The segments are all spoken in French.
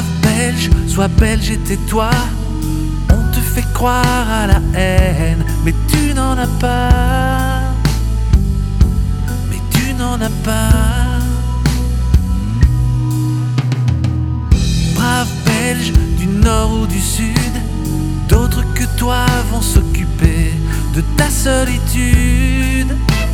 Brave Belge, sois belge et tais-toi. On te fait croire à la haine, mais tu n'en as pas. Mais tu n'en as pas. Brave Belge, du nord ou du sud, d'autres que toi vont s'occuper de ta solitude.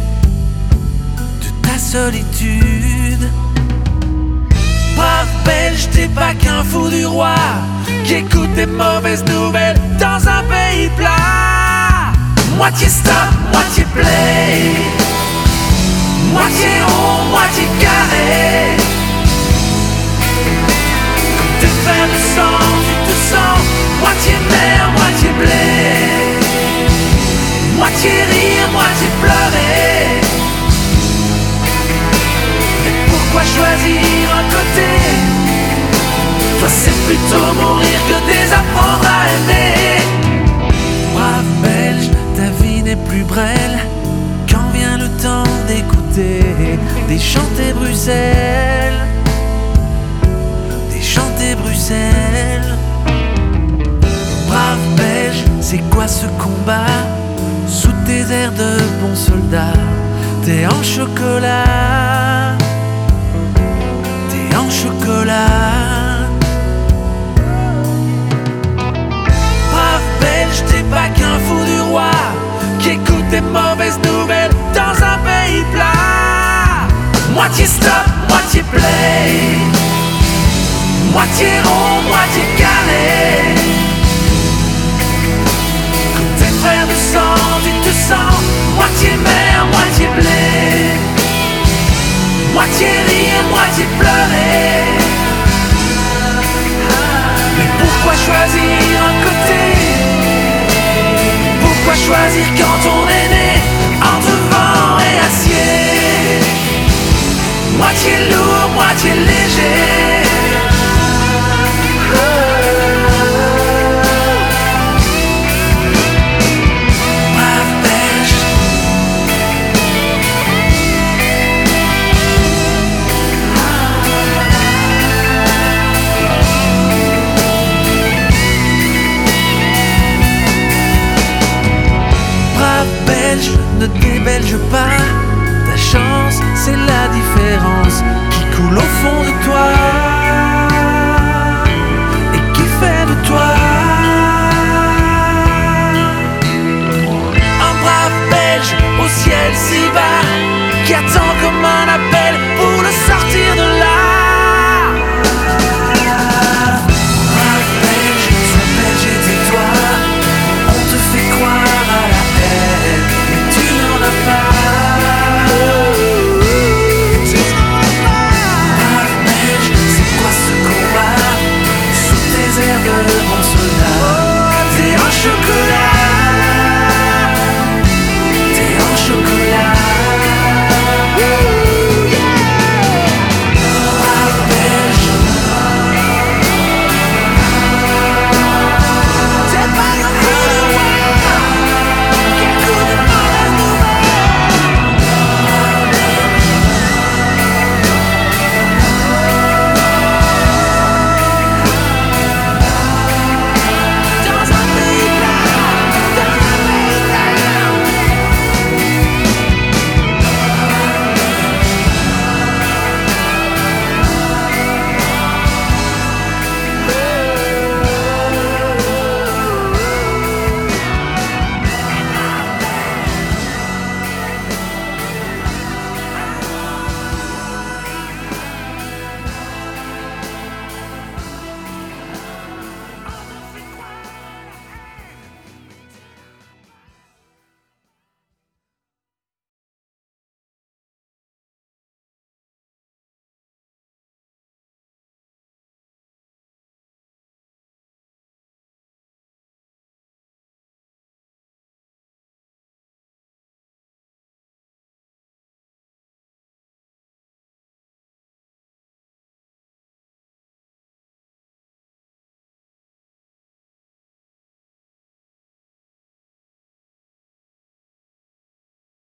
De ta solitude. Brave Belge, t'es pas qu'un fou du roi qui écoute des mauvaises nouvelles dans un pays plat. Moitié stop, moitié play, moitié rond, moitié carré. Comme tes frères de sang, tu te sens moitié mer, moitié blé, moitié rire, moitié pleurer. Et pourquoi choisir un côté? Toi c'est plutôt mourir que désapprendre à aimer. Brave Belge, ta vie n'est plus brêle quand vient le temps d'écouter déchanter Bruxelles. Déchanter Bruxelles. Brave Belge, c'est quoi ce combat? Sous tes airs de bon soldat, t'es en chocolat. T'es en chocolat. Brave Belge, t'es pas qu'un fou du roi qui écoute des mauvaises nouvelles dans un pays plat. Moitié stop, moitié play, moitié rond, moitié carré. Comme tes frères de sang, tu te sens moitié mer, moitié blé, moitié rire, moitié pleurer.